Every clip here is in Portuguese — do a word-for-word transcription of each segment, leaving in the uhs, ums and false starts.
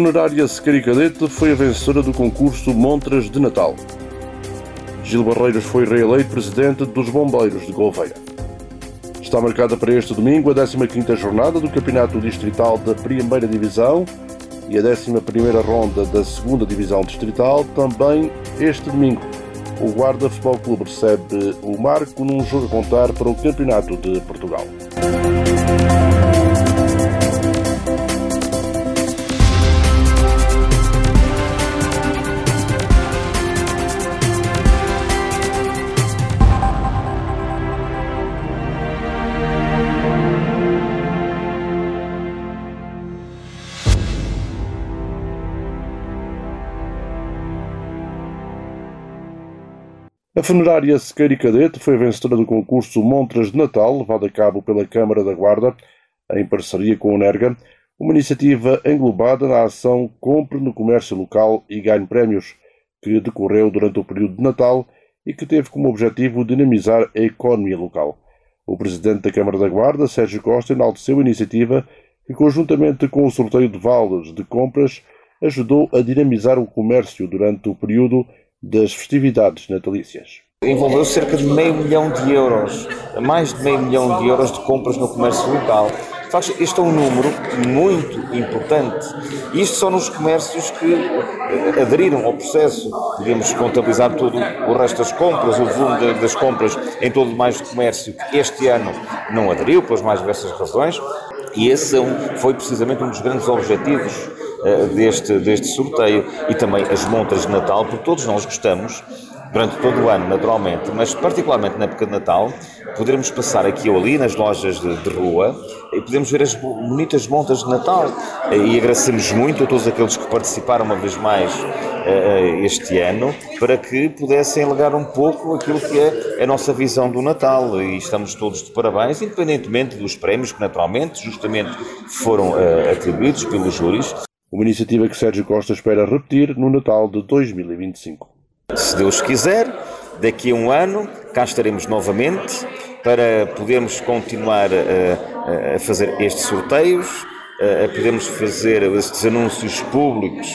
funerária Sequeira e Cadete foi a vencedora do concurso Montras de Natal. Gil Barreiros foi reeleito presidente dos Bombeiros de Gouveia. Está marcada para este domingo a décima quinta jornada do Campeonato Distrital da Primeira Divisão e a décima primeira ronda da Segunda Divisão Distrital, também este domingo. O Guarda Futebol Clube recebe o Marco num jogo a contar para o Campeonato de Portugal. A funerária Sequeira e Cadete foi a vencedora do concurso Montras de Natal, levado a cabo pela Câmara da Guarda, em parceria com o NERGA, uma iniciativa englobada na ação Compre no Comércio Local e Ganhe Prémios, que decorreu durante o período de Natal e que teve como objetivo dinamizar a economia local. O presidente da Câmara da Guarda, Sérgio Costa, enalteceu a iniciativa que, conjuntamente com o sorteio de vales de compras, ajudou a dinamizar o comércio durante o período das festividades natalícias. Envolveu cerca de meio milhão de euros, mais de meio milhão de euros de compras no comércio local. De facto, este é um número muito importante. Isto só nos comércios que aderiram ao processo. Podemos contabilizar todo o resto das compras, o volume das compras em todo o mais comércio que este ano não aderiu, pelas mais diversas razões. E esse foi precisamente um dos grandes objetivos Deste, deste sorteio, e também as montras de Natal, porque todos nós gostamos, durante todo o ano naturalmente, mas particularmente na época de Natal, podermos passar aqui ou ali nas lojas de, de rua e podemos ver as bonitas montras de Natal, e agradecemos muito a todos aqueles que participaram uma vez mais uh, este ano, para que pudessem alegar um pouco aquilo que é a nossa visão do Natal, e estamos todos de parabéns, independentemente dos prémios que naturalmente justamente foram uh, atribuídos pelos júris. Uma iniciativa que Sérgio Costa espera repetir no Natal de dois mil e vinte e cinco. Se Deus quiser, daqui a um ano, cá estaremos novamente para podermos continuar a, a fazer estes sorteios, a podermos fazer estes anúncios públicos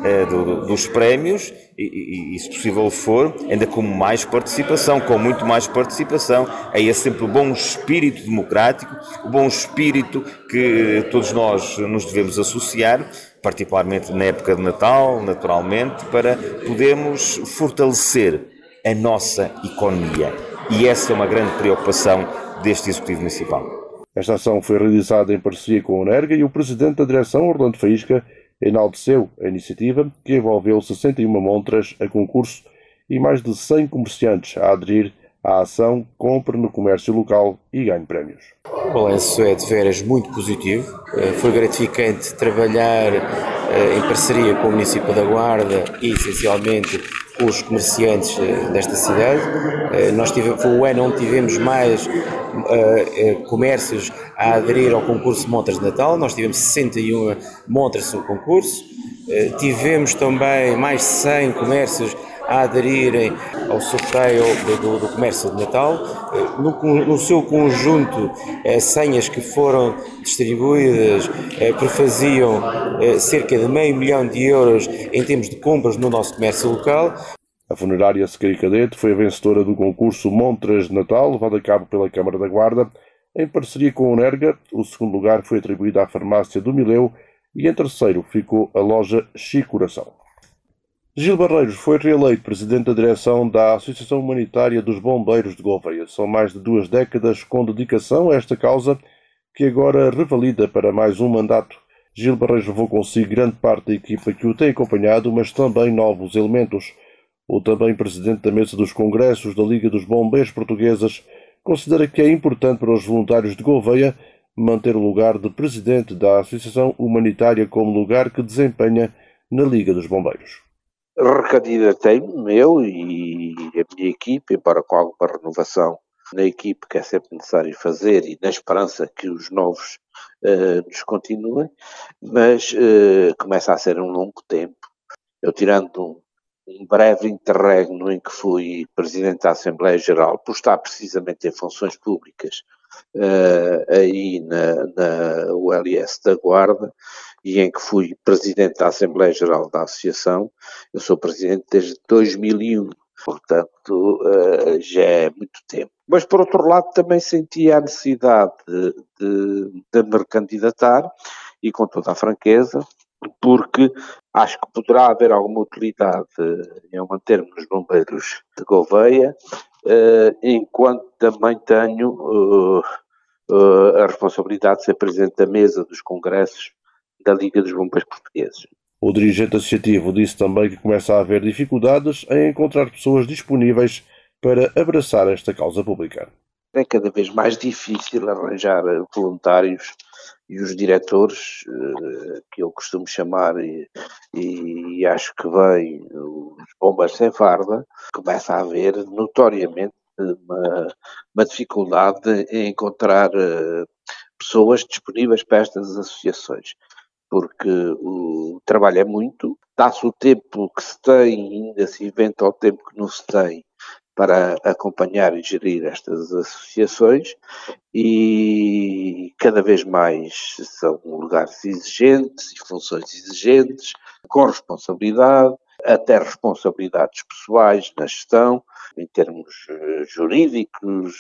do, dos prémios e, e, e, se possível for, ainda com mais participação, com muito mais participação. Aí é sempre o bom espírito democrático, o bom espírito que todos nós nos devemos associar, particularmente na época de Natal, naturalmente, para podermos fortalecer a nossa economia. E essa é uma grande preocupação deste Executivo Municipal. Esta ação foi realizada em parceria com o NERGA e o Presidente da Direção, Orlando Faísca, enalteceu a iniciativa, que envolveu sessenta e uma montras a concurso e mais de cem comerciantes a aderir à ação Compre no Comércio Local e Ganhe Prémios. O balanço é de veras muito positivo. Foi gratificante trabalhar em parceria com o município da Guarda e, essencialmente, com os comerciantes desta cidade. Nós tivemos, foi o ano onde tivemos mais uh, comércios a aderir ao concurso de montras de Natal. Nós tivemos sessenta e uma montras no concurso. Uh, tivemos também mais de cem comércios a aderirem ao sorteio do, do comércio de Natal. No, no seu conjunto, as senhas que foram distribuídas eh, prefaziam eh, cerca de meio milhão de euros em termos de compras no nosso comércio local. A funerária Sequeira e Cadete foi a vencedora do concurso Montras de Natal, levado a cabo pela Câmara da Guarda, em parceria com o NERGA. O segundo lugar foi atribuído à farmácia do Mileu e em terceiro ficou a loja Chico Coração. Gil Barreiros foi reeleito presidente da direção da Associação Humanitária dos Bombeiros de Gouveia. São mais de duas décadas com dedicação a esta causa, que agora revalida para mais um mandato. Gil Barreiros levou consigo grande parte da equipa que o tem acompanhado, mas também novos elementos. O também presidente da mesa dos congressos da Liga dos Bombeiros Portuguesas considera que é importante para os voluntários de Gouveia manter o lugar de presidente da Associação Humanitária como lugar que desempenha na Liga dos Bombeiros. Recandidatei-me, eu e a minha equipe, embora com alguma renovação na equipe que é sempre necessário fazer e na esperança que os novos uh, nos continuem, mas uh, começa a ser um longo tempo. Eu, tirando um, um breve interregno em que fui presidente da Assembleia Geral, por estar precisamente em funções públicas uh, aí na, na U L S da Guarda, e em que fui presidente da Assembleia Geral da Associação. Eu sou presidente desde dois mil e um, portanto já é muito tempo. Mas, por outro lado, também sentia a necessidade de, de, de me recandidatar, e com toda a franqueza, porque acho que poderá haver alguma utilidade em manter-me nos bombeiros de Gouveia, enquanto também tenho a responsabilidade de ser presidente da mesa dos congressos da Liga dos Bombeiros Portugueses. O dirigente associativo disse também que começa a haver dificuldades em encontrar pessoas disponíveis para abraçar esta causa pública. É cada vez mais difícil arranjar voluntários, e os diretores, que eu costumo chamar, e, e acho que vem os bombeiros sem farda, começa a haver notoriamente uma, uma dificuldade em encontrar pessoas disponíveis para estas associações, porque o trabalho é muito, dá-se o tempo que se tem e ainda se inventa o tempo que não se tem para acompanhar e gerir estas associações, e cada vez mais são lugares exigentes e funções exigentes, com responsabilidade, até responsabilidades pessoais na gestão, em termos jurídicos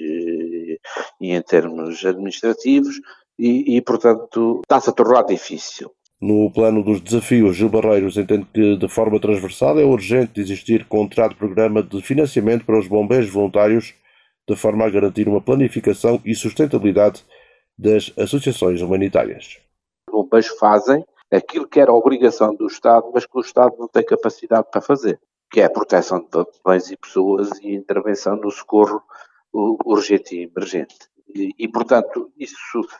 e em termos administrativos, e, e portanto está-se a tornar difícil. No plano dos desafios, Gil Barreiros entende que, de forma transversal, é urgente existir contrato-programa de financiamento para os bombeiros voluntários, de forma a garantir uma planificação e sustentabilidade das associações humanitárias. Os bombeiros fazem aquilo que era a obrigação do Estado, mas que o Estado não tem capacidade para fazer, que é a proteção de bens e pessoas e a intervenção no socorro urgente e emergente. E, e, portanto, isso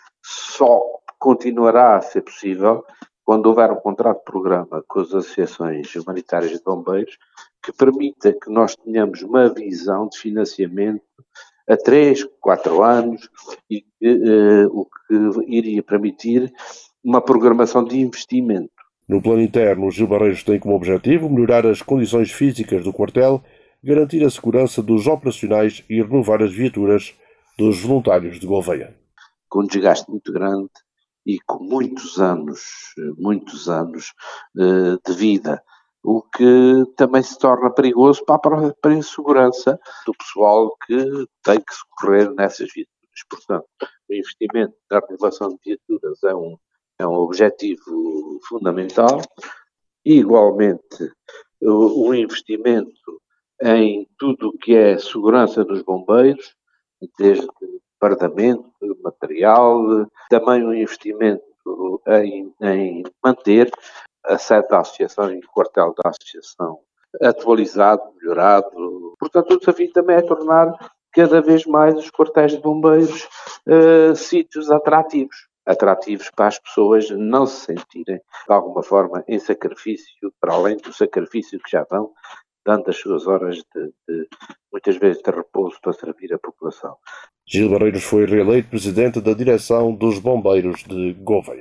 só continuará a ser possível quando houver um contrato de programa com as associações humanitárias de bombeiros que permita que nós tenhamos uma visão de financiamento a três, quatro anos, e uh, o que iria permitir uma programação de investimento. No plano interno, Gil Barreiros tem como objetivo melhorar as condições físicas do quartel, garantir a segurança dos operacionais e renovar as viaturas dos voluntários de Gouveia. Com um desgaste muito grande e com muitos anos, muitos anos uh, de vida, o que também se torna perigoso para a própria segurança do pessoal que tem que socorrer nessas viaturas. Portanto, o investimento na renovação de viaturas é um, é um objetivo fundamental, e igualmente o, o investimento em tudo o que é segurança dos bombeiros, desde fardamento, material, também um investimento em, em manter a sede da associação e o quartel da associação atualizado, melhorado. Portanto, o desafio também é tornar cada vez mais os quartéis de bombeiros uh, sítios atrativos. Atrativos para as pessoas não se sentirem, de alguma forma, em sacrifício, para além do sacrifício que já dão, dando as suas horas de, de muitas vezes, de repouso para servir a população. Gil Barreiros foi reeleito presidente da direção dos Bombeiros de Gouveia.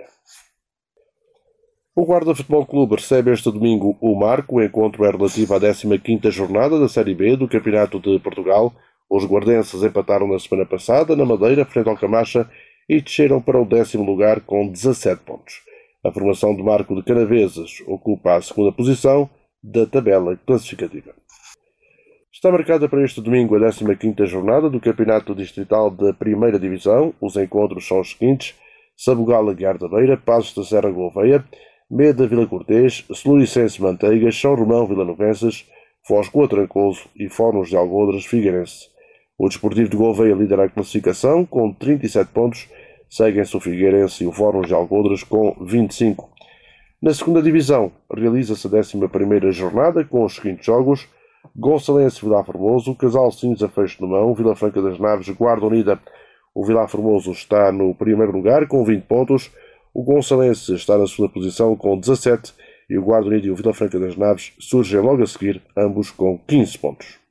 O Guarda Futebol Clube recebe este domingo o Marco. O encontro é relativo à décima quinta jornada da Série B do Campeonato de Portugal. Os guardenses empataram na semana passada na Madeira, frente ao Camacha, e desceram para o décimo lugar com dezassete pontos. A formação do Marco de Canaveses ocupa a segunda posição da tabela classificativa. Está marcada para este domingo a décima quinta jornada do Campeonato Distrital da Primeira Divisão. Os encontros são os seguintes: Sabugal Aguiar da Beira, Passos da Serra Gouveia, Meda Vila Cortês, Soluricense Manteigas, São Romão Vilanovenses, Foz Goa Trancoso e Fornos de Algodres Figueirense. O Desportivo de Gouveia lidera a classificação com trinta e sete pontos, seguem-se o Figueirense e o Fornos de Algodres com vinte e cinco. Na segunda divisão, realiza-se a décima primeira jornada com os seguintes jogos: Gonçalense Vila Formoso, Casal Cinza Fecho de Mão, Vila Franca das Naves, Guarda Unida. O Vila Formoso está no primeiro lugar com vinte pontos, o Gonçalense está na segunda posição com dezassete e o Guarda Unida e o Vila Franca das Naves surgem logo a seguir, ambos com quinze pontos.